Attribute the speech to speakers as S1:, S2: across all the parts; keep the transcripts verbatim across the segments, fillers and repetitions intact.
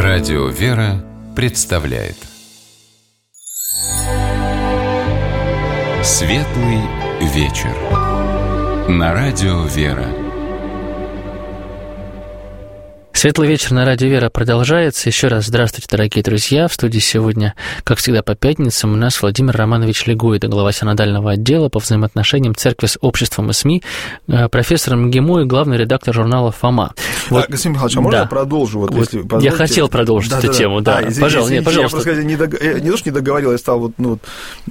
S1: Радио «Вера» представляет Светлый вечер на Радио «Вера».
S2: Светлый вечер на Радио «Вера» продолжается. Еще раз здравствуйте, дорогие друзья. В студии сегодня, как всегда по пятницам, у нас Владимир Романович Легойда, глава синодального отдела по взаимоотношениям церкви с обществом и СМИ, профессор МГИМО и главный редактор журнала «Фома». Вот.
S3: А, Господин Михайлович, а можно
S2: да.
S3: я продолжу? Вот,
S2: вот
S3: если
S2: я хотел продолжить
S3: да,
S2: эту
S3: да,
S2: тему, да.
S3: да. А, извините,
S2: пожалуйста,
S3: извините,
S2: нет, пожалуйста.
S3: Я просто не, дог... не то, что не договорил, я стал вот, ну,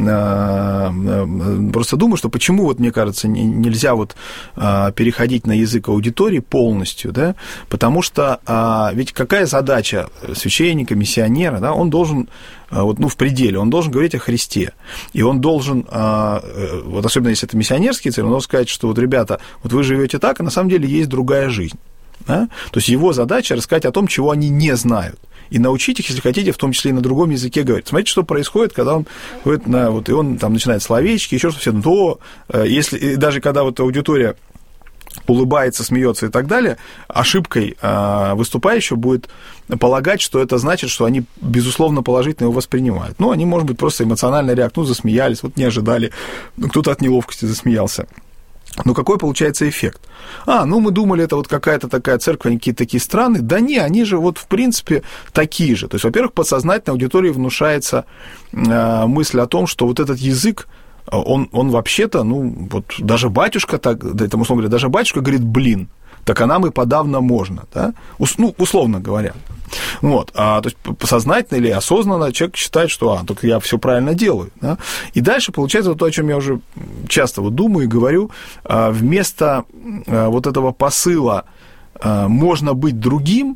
S3: вот, просто думаю, что почему, вот, мне кажется, нельзя вот переходить на язык аудитории полностью, да, потому что ведь какая задача священника, миссионера, да, он должен, вот, ну, в пределе, он должен говорить о Христе, и он должен, вот особенно если это миссионерский цель, он должен сказать, что вот, ребята, вот вы живете так, а на самом деле есть другая жизнь, да? То есть его задача рассказать о том, чего они не знают, и научить их, если хотите, в том числе и на другом языке говорить. Смотрите, что происходит, когда он ходит на, вот, и он там начинает словечки, еще что-то, все, то, если, даже когда вот аудитория улыбается, смеется и так далее, ошибкой э, выступающего будет полагать, что это значит, что они, безусловно, положительно его воспринимают. Ну, они, может быть, просто эмоционально реагируют, ну, засмеялись, вот не ожидали, ну, кто-то от неловкости засмеялся. Но какой получается эффект? А, ну, мы думали, это вот какая-то такая церковь, они какие-то такие страны. Да не, они же вот, в принципе, такие же. То есть, во-первых, подсознательно аудитории внушается э, мысль о том, что вот этот язык, Он, он вообще-то, ну, вот даже батюшка так, да, это, условно говоря, даже батюшка говорит, блин, так а нам и подавно можно, да, Ус, ну, условно говоря. Вот, а, то есть сознательно или осознанно человек считает, что, а, только я все правильно делаю, да? И дальше получается вот то, о чем я уже часто вот думаю и говорю, вместо вот этого посыла «можно быть другим»,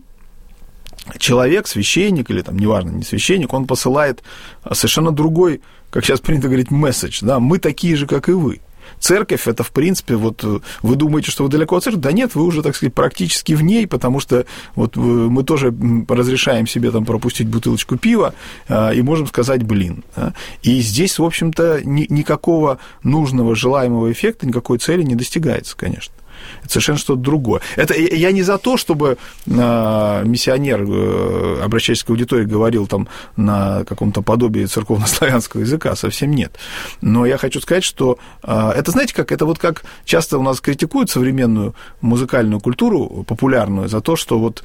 S3: человек, священник или, там, неважно, не священник, он посылает совершенно другой, как сейчас принято говорить, месседж, да, мы такие же, как и вы. Церковь, это, в принципе, вот вы думаете, что вы далеко от церкви, да нет, вы уже, так сказать, практически в ней, потому что вот мы тоже разрешаем себе там пропустить бутылочку пива и можем сказать «блин». Да? И здесь, в общем-то, ни, никакого нужного, желаемого эффекта, никакой цели не достигается, конечно. Это совершенно что-то другое. Это я не за то, чтобы миссионер, обращаясь к аудитории, говорил там на каком-то подобии церковно-славянского языка, совсем нет. Но я хочу сказать, что это, знаете как, это вот как часто у нас критикуют современную музыкальную культуру, популярную, за то, что вот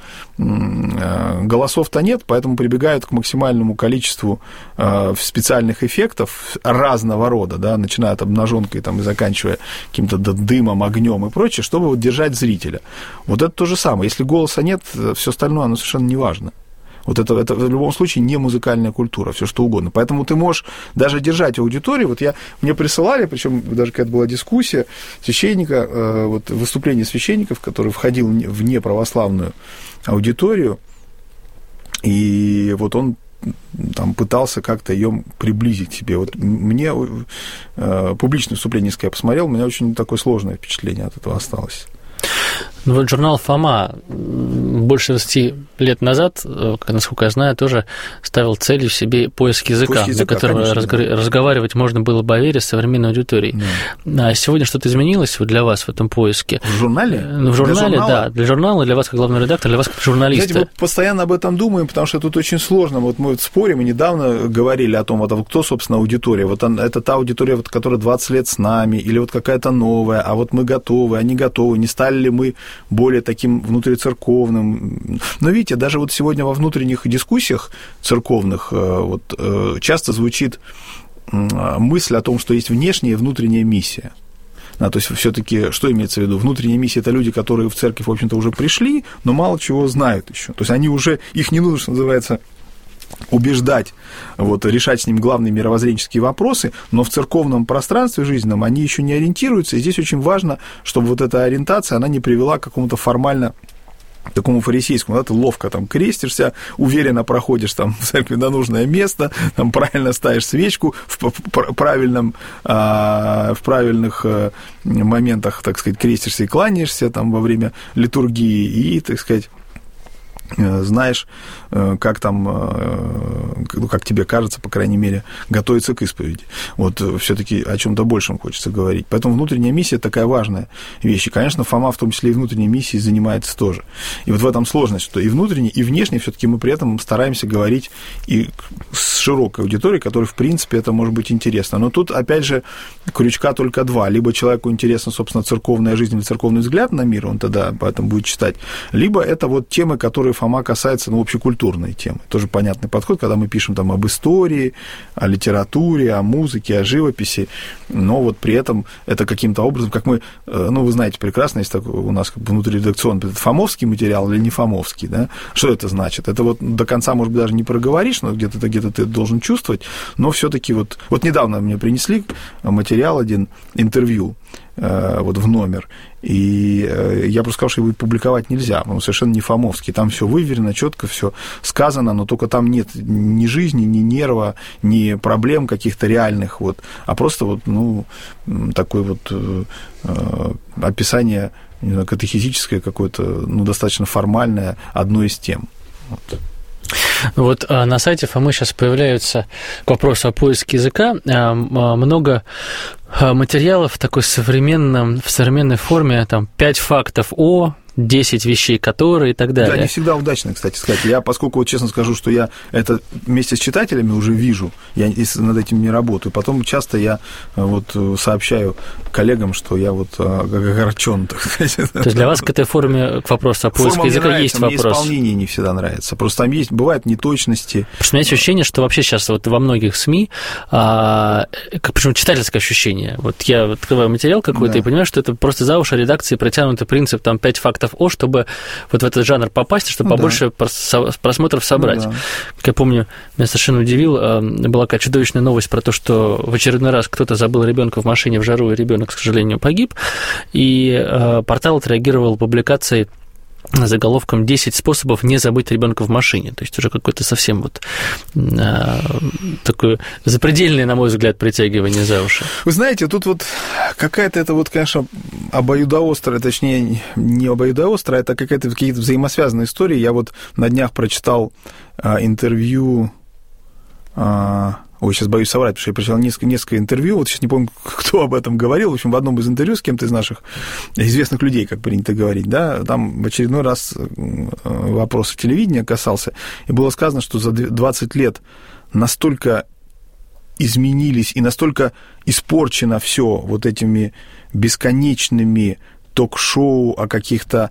S3: голосов-то нет, поэтому прибегают к максимальному количеству специальных эффектов разного рода, да, начиная от обнаженкой там, и заканчивая каким-то дымом, огнем и прочее, чтобы вот держать зрителя. Вот это то же самое. Если голоса нет, все остальное, оно совершенно не важно. Вот это, это в любом случае не музыкальная культура, все что угодно. Поэтому ты можешь даже держать аудиторию. Вот я, мне присылали, причем даже какая-то была дискуссия священника, вот выступление священников, который входил в неправославную аудиторию, и вот он там пытался как-то ее приблизить к себе. Вот мне э, публичное выступление, если я посмотрел, у меня очень такое сложное впечатление от этого осталось.
S2: Ну вот журнал «Фома» больше двадцати лет назад, насколько я знаю, тоже ставил целью себе поиск языка, поиск языка, для которого конечно, разго- да. разговаривать можно было бы о вере с современной аудиторией. Да. А сегодня что-то изменилось для вас в этом поиске?
S3: В журнале?
S2: В журнале, да. Для журнала, для вас как главного редактора, для вас как журналиста.
S3: Знаете, мы постоянно об этом думаем, потому что тут очень сложно. Вот мы спорим, и недавно говорили о том, вот, кто, собственно, аудитория. Вот он, это та аудитория, вот, которая двадцать лет с нами, или вот какая-то новая, а вот мы готовы, они готовы, не стали ли мы более таким внутрицерковным. Но видите, даже вот сегодня во внутренних дискуссиях церковных вот, часто звучит мысль о том, что есть внешняя и внутренняя миссия. Да, то есть все-таки что имеется в виду? Внутренняя миссия – это люди, которые в церковь, в общем-то, уже пришли, но мало чего знают еще. То есть они уже, их не нужно, что называется, убеждать, вот, решать с ним главные мировоззренческие вопросы, но в церковном пространстве жизненном они еще не ориентируются, и здесь очень важно, чтобы вот эта ориентация, она не привела к какому-то формально такому фарисейскому, да, ты ловко там крестишься, уверенно проходишь там в церкви на нужное место, там правильно ставишь свечку, в правильном, в правильных моментах, так сказать, крестишься и кланяешься там во время литургии, и, так сказать, знаешь, как там, как тебе кажется, по крайней мере, готовиться к исповеди. Вот все-таки о чем-то большем хочется говорить. Поэтому внутренняя миссия такая важная вещь. И, конечно, Фома в том числе и внутренней миссией занимается тоже. И вот в этом сложность, что и внутренне, и внешне все-таки мы при этом стараемся говорить и с широкой аудиторией, которой, в принципе, это может быть интересно. Но тут, опять же, крючка только два. Либо человеку интересна, собственно, церковная жизнь или церковный взгляд на мир, он тогда поэтому будет читать. Либо это вот темы, которые Фома касается, ну, общекультурной темы. Тоже понятный подход, когда мы пишем там об истории, о литературе, о музыке, о живописи, но вот при этом это каким-то образом, как мы, ну, вы знаете прекрасно, есть такой у нас как бы внутриредакционный, это фомовский материал или не фомовский, да? Что это значит? Это вот до конца, может быть, даже не проговоришь, но где-то где-то ты должен чувствовать, но все-таки вот, вот недавно мне принесли материал один, интервью, вот в номер, и я просто сказал, что его публиковать нельзя, он совершенно не фомовский, там все выверено, четко все сказано, но только там нет ни жизни, ни нерва, ни проблем каких-то реальных, вот, а просто вот, ну, такое вот описание, не знаю, катехизическое какое-то, ну, достаточно формальное, одной из тем. Вот.
S2: Вот а на сайте Фомы сейчас появляются к вопросу о поиске языка много материалов в такой современном, в современной форме, там, пять фактов о, десять вещей, которые и так далее.
S3: Да, не всегда удачно, кстати сказать. Я, поскольку, вот, честно скажу, что я это вместе с читателями уже вижу, я над этим не работаю, потом часто я вот сообщаю коллегам, что я вот огорчен, так сказать.
S2: То есть для вас к этой форме, к вопросу о поиске языка
S3: нравится,
S2: есть
S3: мне
S2: вопрос?
S3: Исполнение не всегда нравится. Просто там есть, бывают неточности.
S2: Просто у меня есть ощущение, что вообще сейчас вот во многих СМИ, а, причем читательское ощущение, вот я открываю материал какой-то, да, и понимаю, что это просто за уши редакции протянутый принцип, там, пять фактов о, чтобы вот в этот жанр попасть, чтобы, ну, побольше, да, просмотров собрать. Ну, да. Как я помню, меня совершенно удивило, была какая чудовищная новость про то, что в очередной раз кто-то забыл ребенка в машине в жару, и ребенок, к сожалению, погиб, и э, портал отреагировал публикацией заголовком «десять способов не забыть ребенка в машине». То есть уже какой-то совсем вот а, такое запредельное, на мой взгляд, притягивание за уши.
S3: Вы знаете, тут вот какая-то это вот, конечно, обоюдоострая, точнее, не обоюдоострая, это какая-то какие-то взаимосвязанные истории. Я вот на днях прочитал а, интервью... А, Ой, сейчас боюсь соврать, потому что я прочитал несколько, несколько интервью, вот сейчас не помню, кто об этом говорил, в общем, в одном из интервью с кем-то из наших известных людей, как принято говорить, да, там в очередной раз вопрос телевидения касался, и было сказано, что за двадцать лет настолько изменились и настолько испорчено все вот этими бесконечными ток-шоу о каких-то,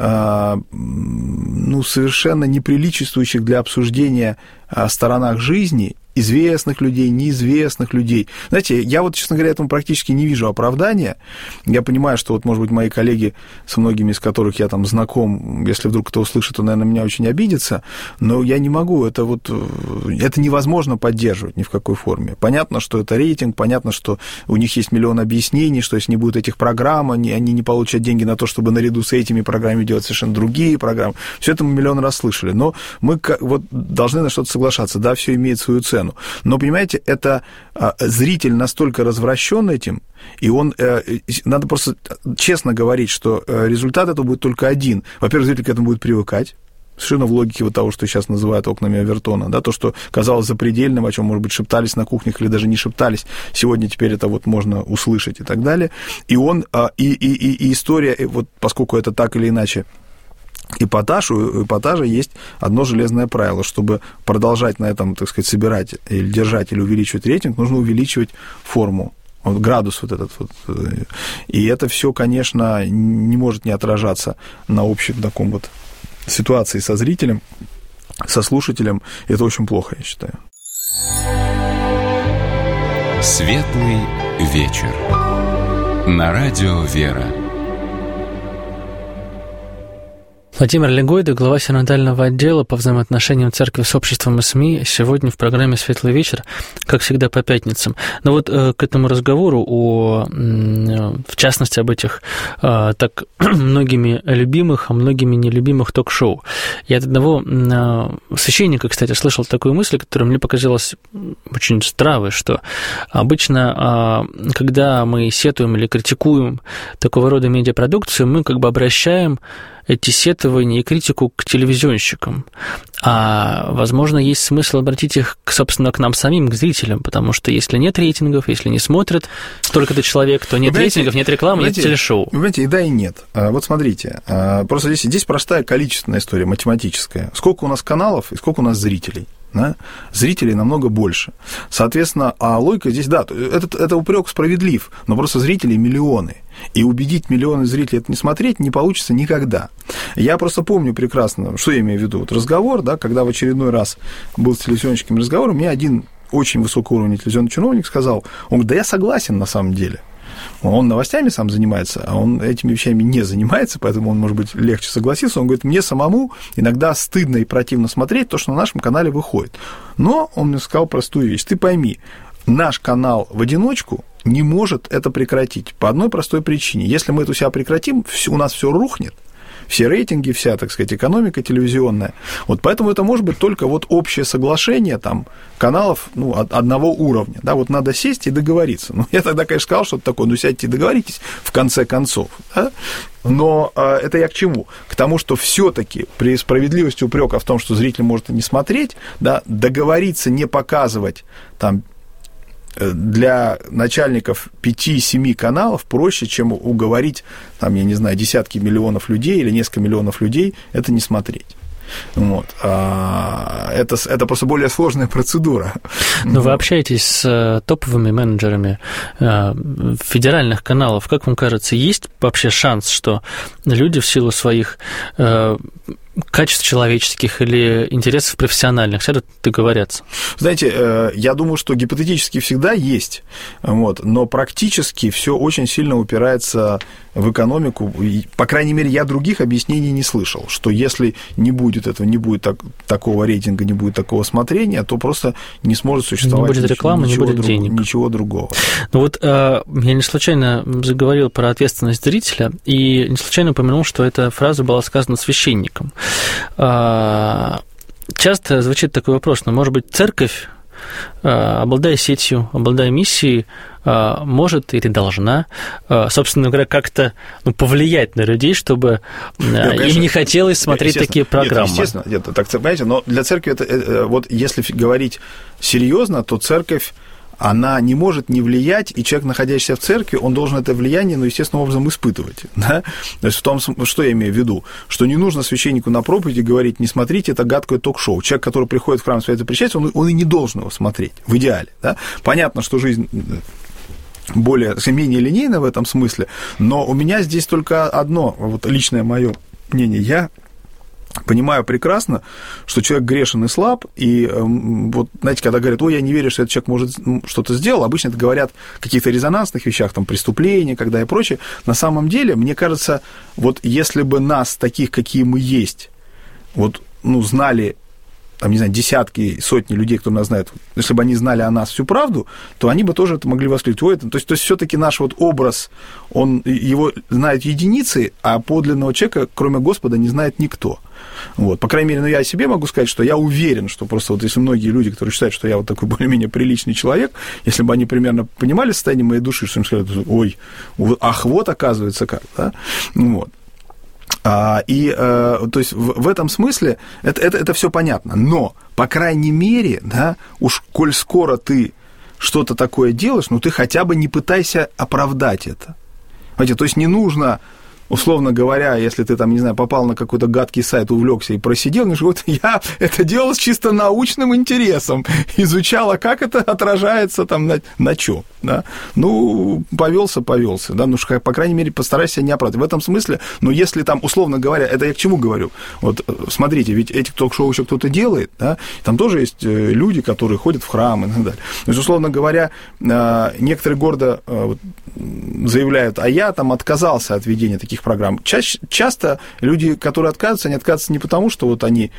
S3: ну, совершенно неприличествующих для обсуждения сторонах жизни, известных людей, неизвестных людей. Знаете, я вот, честно говоря, этому практически не вижу оправдания. Я понимаю, что вот, может быть, мои коллеги, со многими из которых я там знаком, если вдруг кто услышит, то, наверное, меня очень обидится, но я не могу, это вот, это невозможно поддерживать ни в какой форме. Понятно, что это рейтинг, понятно, что у них есть миллион объяснений, что если не будет этих программ, они, они не получат деньги на то, чтобы наряду с этими программами делать совершенно другие программы. Все это мы миллион раз слышали, но мы вот должны на что-то соглашаться. Да, все имеет свою цену. Но, понимаете, это а, зритель настолько развращен этим, и он, э, надо просто честно говорить, что результат этого будет только один. Во-первых, зритель к этому будет привыкать, совершенно в логике вот того, что сейчас называют окнами Овертона, да, то, что казалось запредельным, о чем, может быть, шептались на кухнях или даже не шептались, сегодня теперь это вот можно услышать и так далее. И он, а, и, и, и, и история, вот поскольку это так или иначе эпатаж, у эпатажа есть одно железное правило: чтобы продолжать на этом, так сказать, собирать или держать или увеличивать рейтинг, нужно увеличивать форму, вот, градус вот этот вот. И это все, конечно, не может не отражаться на общем таком вот ситуации со зрителем, со слушателем. Это очень плохо, я считаю.
S1: Светлый вечер. На радио «Вера».
S2: Владимир Легойда, глава синодального отдела по взаимоотношениям церкви с обществом и СМИ, сегодня в программе «Светлый вечер», как всегда, по пятницам. Но вот э, к этому разговору, о, э, в частности, об этих э, так многими любимых, а многими нелюбимых ток-шоу. Я от одного э, священника, кстати, слышал такую мысль, которая мне показалась очень здравой, что обычно, э, когда мы сетуем или критикуем такого рода медиапродукцию, мы как бы обращаем эти сетования и критику к телевизионщикам. А, возможно, есть смысл обратить их, собственно, к нам самим, к зрителям, потому что если нет рейтингов, если не смотрит столько-то человек, то нет
S3: понимаете,
S2: рейтингов, нет рекламы, нет телешоу.
S3: Вы понимаете, и да, и нет. Вот смотрите, просто здесь, здесь простая количественная история, математическая. Сколько у нас каналов и сколько у нас зрителей? Да? Зрителей намного больше. Соответственно, а логика здесь, да, этот, это упрек справедлив, но просто зрителей миллионы. И убедить миллионы зрителей это не смотреть не получится никогда. Я просто помню прекрасно, что я имею в виду. Вот разговор, да, когда в очередной раз был с телевизионщиками разговор, мне один очень высокого уровня телевизионный чиновник сказал, он говорит, да я согласен на самом деле. Он новостями сам занимается, а он этими вещами не занимается, поэтому он, может быть, легче согласиться. Он говорит, мне самому иногда стыдно и противно смотреть то, что на нашем канале выходит. Но он мне сказал простую вещь. Ты пойми, наш канал в одиночку не может это прекратить по одной простой причине. Если мы это у себя прекратим, у нас все рухнет. Все рейтинги, вся, так сказать, экономика телевизионная. Вот поэтому это может быть только вот общее соглашение там, каналов ну, одного уровня. Да, вот надо сесть и договориться. Ну, я тогда, конечно, сказал, что это такое, ну, сядьте и договоритесь в конце концов. Да? Но э, это я к чему? К тому, что все-таки при справедливости упрека в том, что зритель может и не смотреть, да, договориться не показывать там, для начальников пяти-семи каналов проще, чем уговорить, там, я не знаю, десятки миллионов людей или несколько миллионов людей это не смотреть. Вот. Это, это просто более сложная процедура.
S2: Но вы общаетесь с топовыми менеджерами федеральных каналов. Как вам кажется, есть вообще шанс, что люди в силу своих качеств человеческих или интересов профессиональных сядут и договорятся?
S3: Знаете, я думаю, что гипотетически всегда есть, вот, но практически все очень сильно упирается в экономику. По крайней мере, я других объяснений не слышал, что если не будет этого, не будет так, такого рейтинга, не будет такого смотрения, то просто не сможет существовать
S2: не будет рекламы,
S3: ничего,
S2: не будет
S3: друг,
S2: денег.
S3: Ничего другого.
S2: Ну вот я не случайно заговорил про ответственность зрителя, и не случайно упомянул, что эта фраза была сказана священником. Часто звучит такой вопрос, но, может быть, церковь, обладая сетью, обладая миссией, может или должна, собственно говоря, как-то ну, повлиять на людей, чтобы нет, конечно, им не хотелось смотреть такие программы.
S3: Нет, естественно, нет, так, понимаете, но для церкви, это, вот если говорить серьезно, то церковь, она не может не влиять, и человек, находящийся в церкви, он должен это влияние, ну, естественным образом испытывать. Да? То есть в том, что я имею в виду, что не нужно священнику на проповеди говорить, не смотрите, это гадкое ток-шоу. Человек, который приходит в храм святого причастия, он, он и не должен его смотреть, в идеале. Да? Понятно, что жизнь более, менее линейна в этом смысле, но у меня здесь только одно, вот личное мое мнение, я понимаю прекрасно, что человек грешен и слаб, и вот, знаете, когда говорят, ой, я не верю, что этот человек может что-то сделал, обычно это говорят о каких-то резонансных вещах, там, преступления, когда и прочее. На самом деле, мне кажется, вот если бы нас, таких, какие мы есть, вот, ну, знали, там, не знаю, десятки, сотни людей, кто нас знает, если бы они знали о нас всю правду, то они бы тоже это могли воскликнуть. Ой, это... То есть, то есть все-таки наш вот образ, он, его знают единицы, а подлинного человека, кроме Господа, не знает никто. Вот. По крайней мере, ну, я о себе могу сказать, что я уверен, что просто вот если многие люди, которые считают, что я вот такой более-менее приличный человек, если бы они примерно понимали состояние моей души, что им сказали, ой, ах, вот оказывается как, да, вот. А, и, а, то есть, в, в этом смысле это, это, это все понятно, но, по крайней мере, да, уж коль скоро ты что-то такое делаешь, ну, ты хотя бы не пытайся оправдать это. Понимаете, то есть, не нужно, условно говоря, если ты там, не знаю, попал на какой-то гадкий сайт, увлекся и просидел, ну, вот я это делал с чисто научным интересом, изучала, как это отражается там на, на чём, да, ну, повелся, повелся, да, ну, по крайней мере, постарайся не оправдать. В этом смысле, ну, если там, условно говоря, это я к чему говорю, вот, смотрите, ведь этих ток-шоу еще кто-то делает, да, там тоже есть люди, которые ходят в храм и так далее. То есть, условно говоря, некоторые гордо заявляют, а я там отказался от ведения таких программ. Ча- часто люди, которые отказываются, они отказываются не потому, что вот они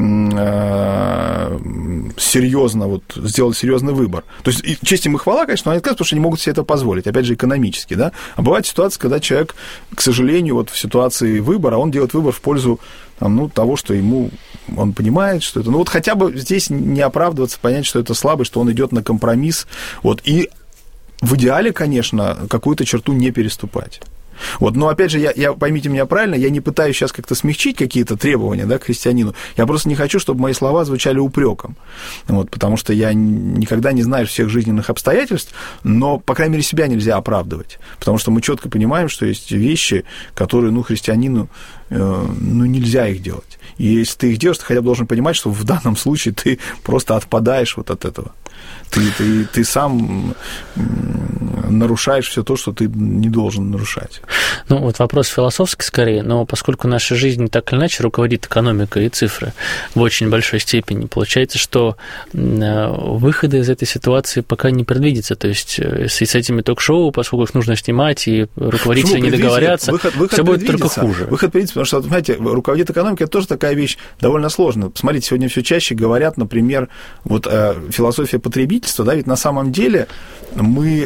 S3: э- серьезно вот сделали серьезный выбор. То есть, честь им и хвала, конечно, но они отказываются, потому что они могут себе это позволить, опять же, экономически, да. А бывает ситуация, когда человек, к сожалению, вот в ситуации выбора, он делает выбор в пользу там, ну, того, что ему, он понимает, что это... Ну, вот хотя бы здесь не оправдываться, понять, что это слабость, что он идет на компромисс, вот, и в идеале, конечно, какую-то черту не переступать. Вот, но опять же, я, я, поймите меня правильно, я не пытаюсь сейчас как-то смягчить какие-то требования, да, к христианину. Я просто не хочу, чтобы мои слова звучали упреком. Вот, потому что я никогда не знаю всех жизненных обстоятельств, но, по крайней мере, себя нельзя оправдывать. Потому что мы четко понимаем, что есть вещи, которые, ну, христианину, э, ну, нельзя их делать. И если ты их делаешь, ты хотя бы должен понимать, что в данном случае ты просто отпадаешь вот от этого. Ты, ты, ты сам нарушаешь все то, что ты не должен нарушать.
S2: Ну, вот вопрос философский скорее, но поскольку наша жизнь так или иначе руководит экономикой и цифры в очень большой степени, получается, что выхода из этой ситуации пока не предвидится. То есть с этими ток-шоу, поскольку их нужно снимать, и руководители не договорятся, выход, выход все будет только хуже.
S3: Выход предвидится, потому что, знаете, руководит экономикой – это тоже такая вещь довольно сложная. Посмотрите, сегодня все чаще говорят, например, вот философия потребительства, да, ведь на самом деле мы...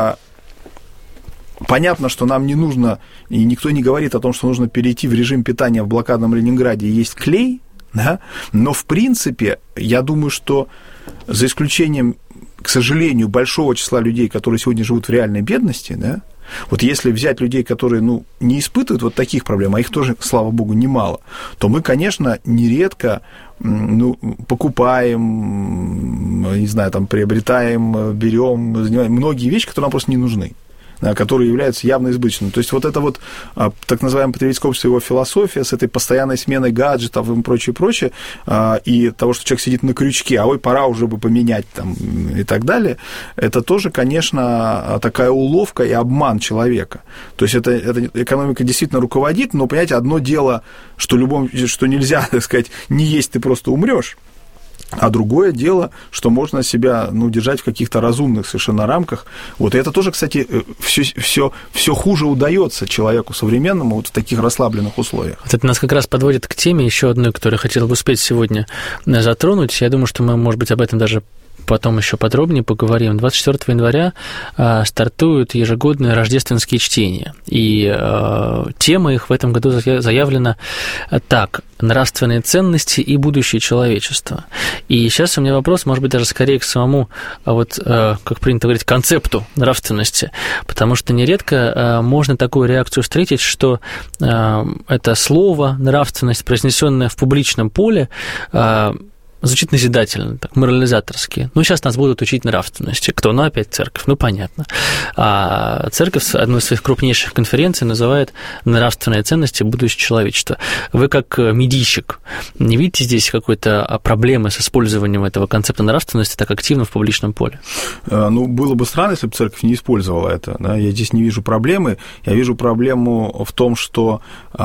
S3: Понятно, что нам не нужно, и никто не говорит о том, что нужно перейти в режим питания в блокадном Ленинграде и есть клей, да? Но, в принципе, я думаю, что за исключением, к сожалению, большого числа людей, которые сегодня живут в реальной бедности, да, вот если взять людей, которые, ну, не испытывают вот таких проблем, а их тоже, слава богу, немало, то мы, конечно, нередко, ну, покупаем, не знаю, там, приобретаем, берем, занимаем многие вещи, которые нам просто не нужны, которые являются явно избыточными. То есть вот это вот так называемое потребительское общество, его философия с этой постоянной сменой гаджетов и прочее, прочее, и того, что человек сидит на крючке, а ой, пора уже бы поменять там и так далее, это тоже, конечно, такая уловка и обман человека. То есть это, это экономика действительно руководит, но, понимаете, одно дело, что, любом, что нельзя, так сказать, не есть, ты просто умрешь. А другое дело, что можно себя, ну, держать в каких-то разумных совершенно рамках. Вот, и это тоже, кстати, все, все, все хуже удается человеку современному вот в таких расслабленных условиях.
S2: Вот это нас как раз подводит к теме еще одной, которую я хотел бы успеть сегодня затронуть. Я думаю, что мы, может быть, об этом даже потом еще подробнее поговорим. двадцать четвёртого января э, стартуют ежегодные рождественские чтения. И э, тема их в этом году заявлена так: нравственные ценности и будущее человечества. И сейчас у меня вопрос, может быть, даже скорее к самому, вот, э, как принято говорить, концепту нравственности. Потому что нередко э, можно такую реакцию встретить, что э, это слово «нравственность», произнесенное в публичном поле, э, звучит назидательно, так, морализаторски. Ну, сейчас нас будут учить нравственности. Кто? Ну, опять церковь. Ну, понятно. А церковь одну из своих крупнейших конференций называет «Нравственные ценности будущего человечества». Вы, как медийщик, не видите здесь какой-то проблемы с использованием этого концепта нравственности так активно в публичном поле?
S3: Ну, было бы странно, если бы церковь не использовала это. Да? Я здесь не вижу проблемы. Я вижу проблему в том, что...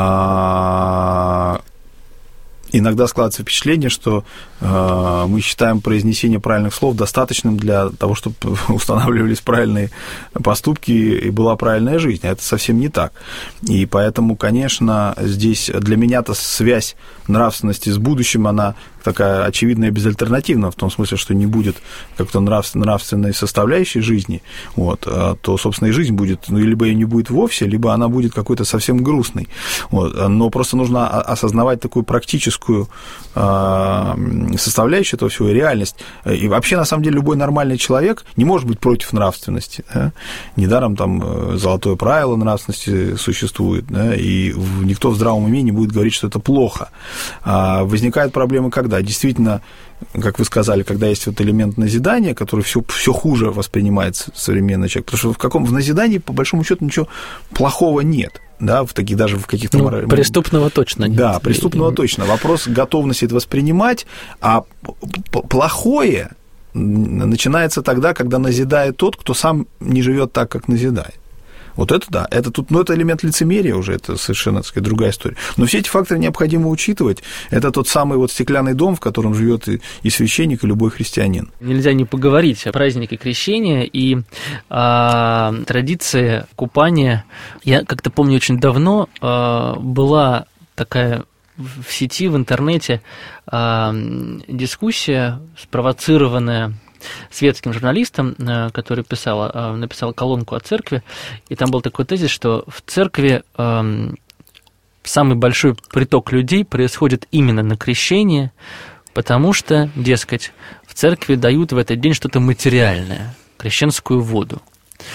S3: иногда складывается впечатление, что э, мы считаем произнесение правильных слов достаточным для того, чтобы устанавливались правильные поступки и была правильная жизнь. А это совсем не так. И поэтому, конечно, здесь для меня-то связь нравственности с будущим, она такая очевидная и безальтернативная, в том смысле, что не будет как-то нрав, нравственной составляющей жизни, вот, то, собственно, и жизнь будет, ну, либо ее не будет вовсе, либо она будет какой-то совсем грустной. Вот. Но просто нужно осознавать такую практическую составляющую этого всего, и реальность. И вообще, на самом деле, любой нормальный человек не может быть против нравственности. Да? Недаром там золотое правило нравственности существует, да? И никто в здравом уме не будет говорить, что это плохо. А возникает проблема когда? Действительно, как вы сказали, когда есть вот элемент назидания, который все, все хуже воспринимается современный человек, потому что в каком в назидании, по большому счету, ничего плохого нет. Да, в таких, даже в каких-то...
S2: Ну, мораль... преступного точно нет.
S3: Да, преступного точно. Вопрос готовности это воспринимать, а плохое начинается тогда, когда назидает тот, кто сам не живет так, как назидает. Вот это да, это тут, ну, это элемент лицемерия уже, это совершенно, так сказать, другая история. Но все эти факторы необходимо учитывать. Это тот самый вот стеклянный дом, в котором живет и, и священник, и любой христианин.
S2: Нельзя не поговорить о празднике Крещения и о традиции купания. Я как-то помню, очень давно была такая в сети, в интернете дискуссия, спровоцированная светским журналистом, который писал, написал колонку о церкви, и там был такой тезис, что в церкви самый большой приток людей происходит именно на крещение, потому что, дескать, в церкви дают в этот день что-то материальное, крещенскую воду.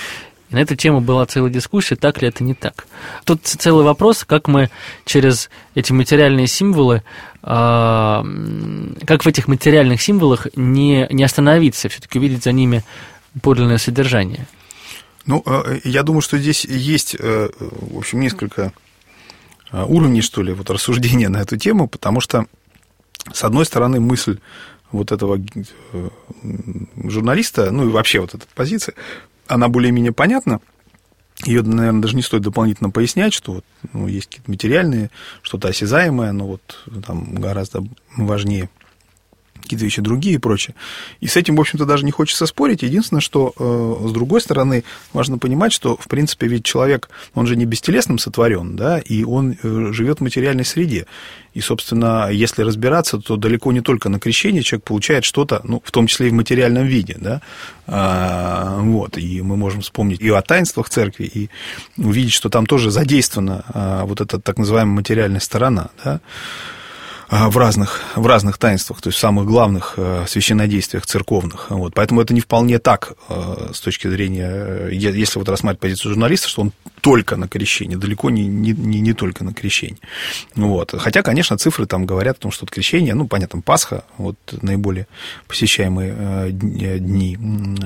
S2: И на эту тему была целая дискуссия, так ли это, не так. Тут целый вопрос, как мы через эти материальные символы, как в этих материальных символах не, не остановиться, все-таки увидеть за ними подлинное содержание.
S3: Ну, я думаю, что здесь есть, в общем, несколько уровней, что ли, вот рассуждения на эту тему, потому что, с одной стороны, мысль вот этого журналиста, ну и вообще вот эта позиция, она более-менее понятна. Ее, наверное, даже не стоит дополнительно пояснять, что вот, ну, есть какие-то материальные, что-то осязаемое, но вот там гораздо важнее какие-то вещи другие и прочее. И с этим, в общем-то, даже не хочется спорить. Единственное, что, э, с другой стороны, важно понимать, что, в принципе, ведь человек, он же не бестелесным сотворен, да, и он э, живет в материальной среде. И, собственно, если разбираться, то далеко не только на крещении человек получает что-то, ну, в том числе и в материальном виде, да, а, вот, и мы можем вспомнить и о таинствах церкви, и увидеть, что там тоже задействована а, вот эта так называемая материальная сторона, да, в разных, в разных таинствах, то есть в самых главных священнодействиях церковных. Вот. Поэтому это не вполне так с точки зрения, если вот рассматривать позицию журналиста, что он только на крещении, далеко не, не, не только на крещении. Вот. Хотя, конечно, цифры там говорят о том, что крещение, ну, понятно, Пасха, вот наиболее посещаемые дни,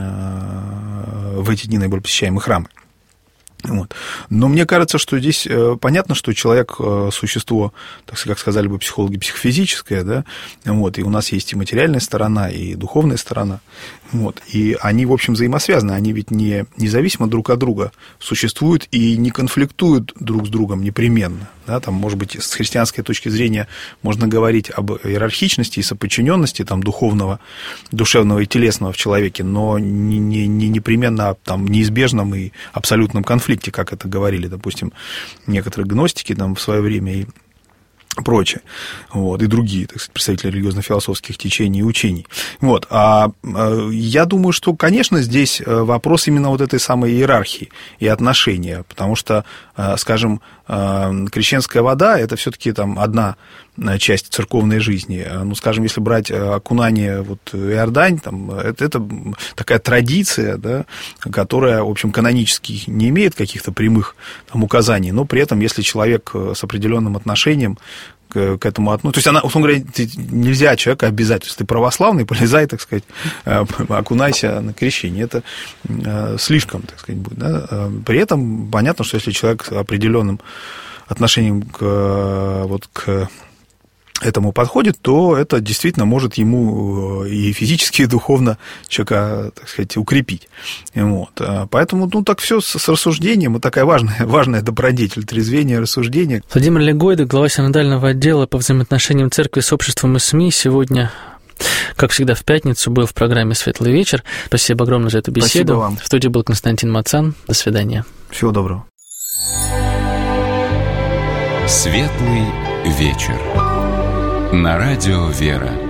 S3: в эти дни наиболее посещаемые храмы. Вот. Но мне кажется, что здесь понятно, что человек существо, так сказать, как сказали бы психологи, психофизическое, да, вот, и у нас есть и материальная сторона, и духовная сторона, вот, и они, в общем, взаимосвязаны, они ведь не независимо друг от друга существуют и не конфликтуют друг с другом непременно, да, там, может быть, с христианской точки зрения можно говорить об иерархичности и соподчиненности там, духовного, душевного и телесного в человеке, но не, не, не непременно там, неизбежном и абсолютном конфликте, как это говорили, допустим, некоторые гностики там, в свое время и прочее, вот, и другие, так сказать, представители религиозно-философских течений и учений. Вот. А я думаю, что, конечно, здесь вопрос именно вот этой самой иерархии и отношения, потому что, скажем, крещенская вода – это все-таки там одна часть церковной жизни. Ну, скажем, если брать окунание вот, Иордань, там, это, это такая традиция, да, которая, в общем, канонически не имеет каких-то прямых там, указаний, но при этом, если человек с определенным отношением к, к этому относится, то есть она, условно говоря, нельзя человека обязать, если ты православный, полезай, так сказать, окунайся на крещение, это слишком, так сказать, будет. Да? При этом понятно, что если человек с определенным отношением к, вот, к этому подходит, то это действительно может ему и физически, и духовно человека, так сказать, укрепить. Вот. Поэтому, ну, так все с, с рассуждением, вот такая важная, важная добродетель, трезвение, рассуждение.
S2: Владимир Легойда, глава синодального отдела по взаимоотношениям церкви с обществом и СМИ, сегодня, как всегда, в пятницу был в программе «Светлый вечер». Спасибо огромное за эту беседу.
S3: Спасибо вам.
S2: В студии был Константин Мацан. До свидания.
S3: Всего доброго.
S1: «Светлый вечер» на радио «Вера».